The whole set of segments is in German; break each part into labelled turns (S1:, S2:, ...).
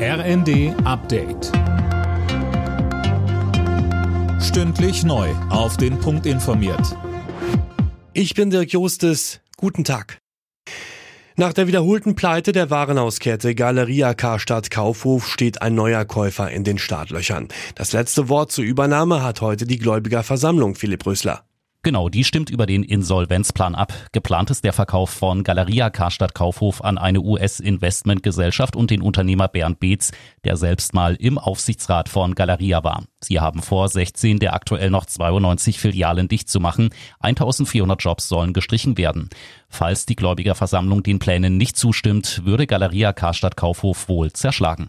S1: RND Update. Stündlich neu auf den Punkt informiert.
S2: Ich bin Dirk Jostes. Guten Tag. Nach der wiederholten Pleite der Warenhauskette Galeria Karstadt Kaufhof steht ein neuer Käufer in den Startlöchern. Das letzte Wort zur Übernahme hat heute die Gläubigerversammlung, Philipp Rösler.
S3: Genau, die stimmt über den Insolvenzplan ab. Geplant ist der Verkauf von Galeria Karstadt Kaufhof an eine US-Investmentgesellschaft und den Unternehmer Bernd Beetz, der selbst mal im Aufsichtsrat von Galeria war. Sie haben vor, 16 der aktuell noch 92 Filialen dicht zu machen. 1400 Jobs sollen gestrichen werden. Falls die Gläubigerversammlung den Plänen nicht zustimmt, würde Galeria Karstadt Kaufhof wohl zerschlagen.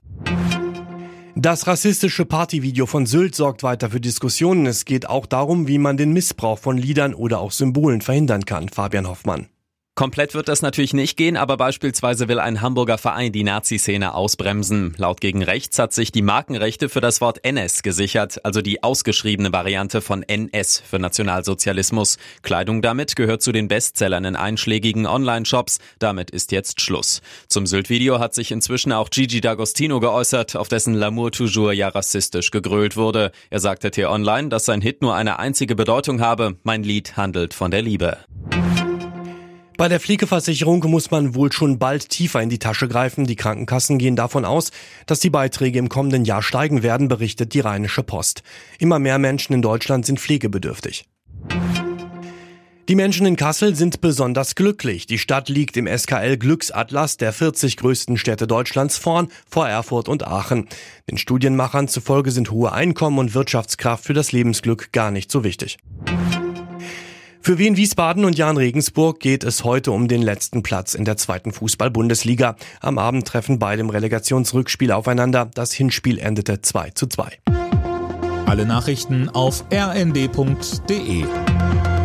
S2: Das rassistische Partyvideo von Sylt sorgt weiter für Diskussionen. Es geht auch darum, wie man den Missbrauch von Liedern oder auch Symbolen verhindern kann. Fabian Hoffmann.
S4: Komplett wird das natürlich nicht gehen, aber beispielsweise will ein Hamburger Verein die Nazi-Szene ausbremsen. Laut gegen Rechts hat sich die Markenrechte für das Wort NS gesichert, also die ausgeschriebene Variante von NS für Nationalsozialismus. Kleidung damit gehört zu den Bestsellern in einschlägigen Online-Shops. Damit ist jetzt Schluss. Zum Sylt-Video hat sich inzwischen auch Gigi D'Agostino geäußert, auf dessen L'amour toujours ja rassistisch gegrölt wurde. Er sagte T-Online, dass sein Hit nur eine einzige Bedeutung habe. Mein Lied handelt von der Liebe.
S2: Bei der Pflegeversicherung muss man wohl schon bald tiefer in die Tasche greifen. Die Krankenkassen gehen davon aus, dass die Beiträge im kommenden Jahr steigen werden, berichtet die Rheinische Post. Immer mehr Menschen in Deutschland sind pflegebedürftig. Die Menschen in Kassel sind besonders glücklich. Die Stadt liegt im SKL Glücksatlas der 40 größten Städte Deutschlands vorn, vor Erfurt und Aachen. Den Studienmachern zufolge sind hohe Einkommen und Wirtschaftskraft für das Lebensglück gar nicht so wichtig. Für Wien Wiesbaden und Jahn Regensburg geht es heute um den letzten Platz in der 2. Fußball-Bundesliga. Am Abend treffen beide im Relegationsrückspiel aufeinander. Das Hinspiel endete 2:2.
S1: Alle Nachrichten auf rnd.de.